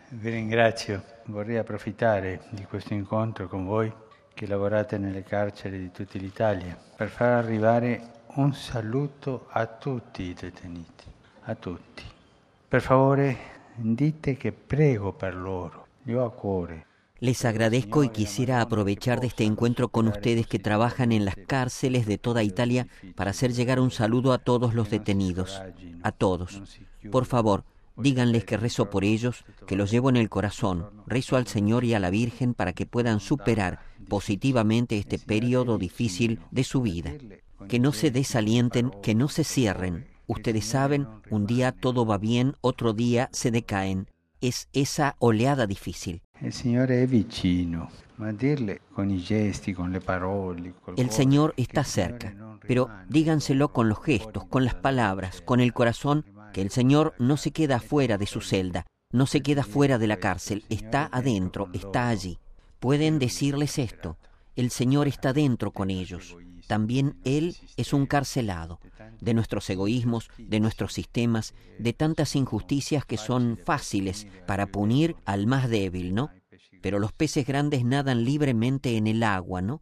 Vi ringrazio. Vorrei approfittare di questo incontro con voi che lavorate nelle carceri di tutta l'Italia per far arrivare un saluto a tutti i detenuti, a tutti. Per favore, dite che prego per loro, li ho a cuore. Les agradezco y quisiera aprovechar de este encuentro con ustedes que trabajan en las cárceles de toda Italia para hacer llegar un saludo a todos los detenidos, a todos. Por favor, díganles que rezo por ellos, que los llevo en el corazón, rezo al Señor y a la Virgen para que puedan superar positivamente este periodo difícil de su vida. Que no se desalienten, que no se cierren. Ustedes saben, un día todo va bien, otro día se decaen. Es esa oleada difícil. Il Signore è vicino, ma dirle con i gesti, con le parole. El Señor está cerca, pero díganselo con los gestos, con las palabras, con el corazón, que el Señor no se queda afuera de su celda, no se queda fuera de la cárcel, está adentro, está allí. Pueden decirles esto, el Señor está dentro con ellos. También Él es un carcelado, de nuestros egoísmos, de nuestros sistemas, de tantas injusticias que son fáciles para punir al más débil, ¿no? Pero los peces grandes nadan libremente en el agua, ¿no?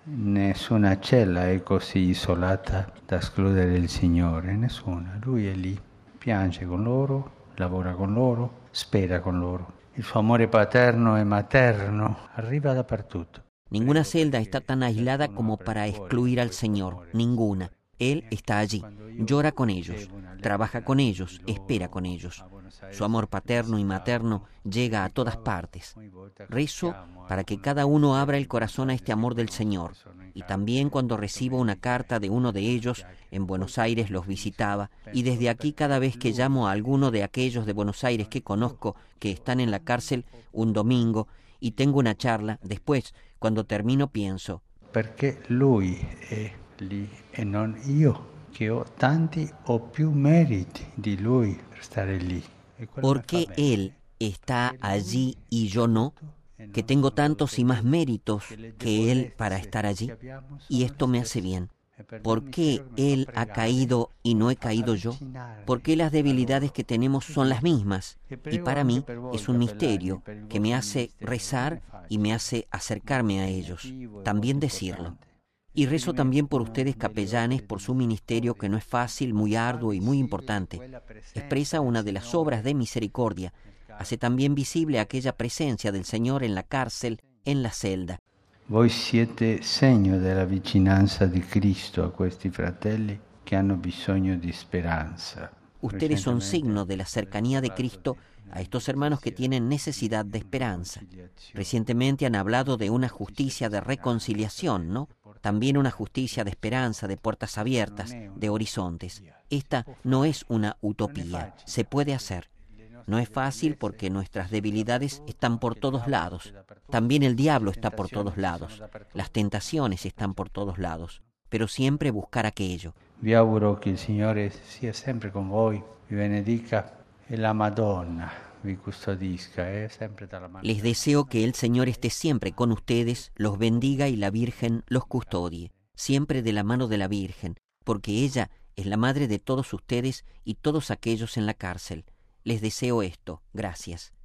Nessuna cella è così isolata da escludere il Signore, nessuna. Lui è lì, piange con loro, lavora con loro, spera con loro. Il suo amore paterno e materno arriva dappertutto. Ninguna celda está tan aislada como para excluir al Señor, ninguna. Él está allí, llora con ellos, trabaja con ellos, espera con ellos. Su amor paterno y materno llega a todas partes. Rezo para que cada uno abra el corazón a este amor del Señor. Y también cuando recibo una carta de uno de ellos, en Buenos Aires los visitaba, y desde aquí cada vez que llamo a alguno de aquellos de Buenos Aires que conozco que están en la cárcel un domingo, y tengo una charla, después, cuando termino, pienso, Perché lui è lì e non io, che ho tanti o più meriti di lui per stare lì. E quello ¿por mi fa qué bene. Él está allí y yo no? Que tengo tantos y más méritos que Él para estar allí, y esto me hace bien. ¿Por qué Él ha caído y no he caído yo? ¿Por qué las debilidades que tenemos son las mismas? Y para mí es un misterio que me hace rezar y me hace acercarme a ellos, también decirlo. Y rezo también por ustedes capellanes, por su ministerio que no es fácil, muy arduo y muy importante. Expresa una de las obras de misericordia. Hace también visible aquella presencia del Señor en la cárcel, en la celda. Voi siete segno della vicinanza di Cristo a questi fratelli che hanno bisogno di speranza. Ustedes son signo de la cercanía de Cristo a estos hermanos que tienen necesidad de esperanza. Recientemente han hablado de una justicia de reconciliación, ¿no? También una justicia de esperanza, de puertas abiertas, de horizontes. Esta no es una utopía, se puede hacer. No es fácil porque nuestras debilidades están por todos lados. También el diablo está por todos lados. Las tentaciones están por todos lados. Pero siempre buscar aquello. Vi auguro che il Signore sia sempre con voi, vi benedica e la Madonna vi custodisca, sempre dalla mano. Les deseo que el Señor esté siempre con ustedes, los bendiga y la Virgen los custodie, siempre de la mano de la Virgen, porque ella es la madre de todos ustedes y todos aquellos en la cárcel. Les deseo esto. Gracias.